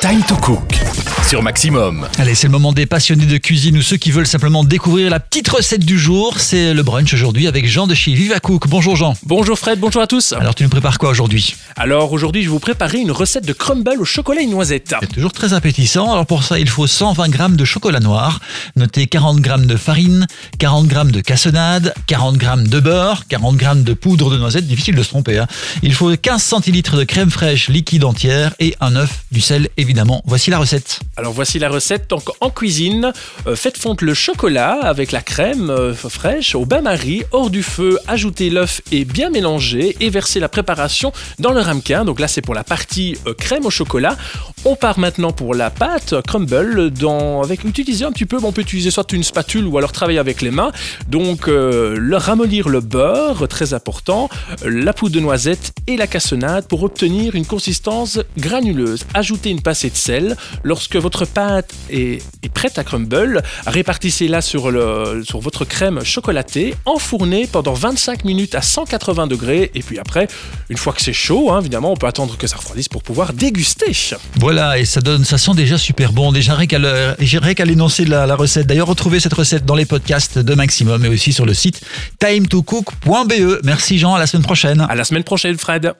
Time to Cook sur Maximum. Allez, c'est le moment des passionnés de cuisine ou ceux qui veulent simplement découvrir la petite recette du jour. C'est le brunch aujourd'hui avec Jean de chez Viva Cook. Bonjour Jean. Bonjour Fred, bonjour à tous. Alors tu nous prépares quoi aujourd'hui ? Alors aujourd'hui je vais vous préparer une recette de crumble au chocolat et noisettes. C'est toujours très appétissant. Alors pour ça il faut 120 g de chocolat noir, notez 40 g de farine, 40 g de cassonade, 40 g de beurre, 40 g de poudre de noisette, difficile de se tromper. Il faut 15 centilitres de crème fraîche liquide entière et un œuf, du sel évidemment. Voici la recette. Alors voici la recette. Donc en cuisine, faites fondre le chocolat avec la crème fraîche au bain-marie, hors du feu, ajoutez l'œuf et bien mélanger et versez la préparation dans le ramequin. Donc là c'est pour la partie crème au chocolat. On part maintenant pour la pâte crumble utiliser un petit peu, on peut utiliser soit une spatule ou alors travailler avec les mains. Donc ramollir le beurre, très important, la poudre de noisette et la cassonade pour obtenir une consistance granuleuse. Ajoutez une pincée de sel. Lorsque votre pâte est prête à crumble, répartissez-la sur votre crème chocolatée, enfournez pendant 25 minutes à 180 degrés et puis après, une fois que c'est chaud, évidemment, on peut attendre que ça refroidisse pour pouvoir déguster. Voilà, et ça sent déjà super bon, déjà rien qu'à l'énoncé de la recette. D'ailleurs, retrouvez cette recette dans les podcasts de Maximum et aussi sur le site timetocook.be. Merci Jean, à la semaine prochaine. À la semaine prochaine Fred.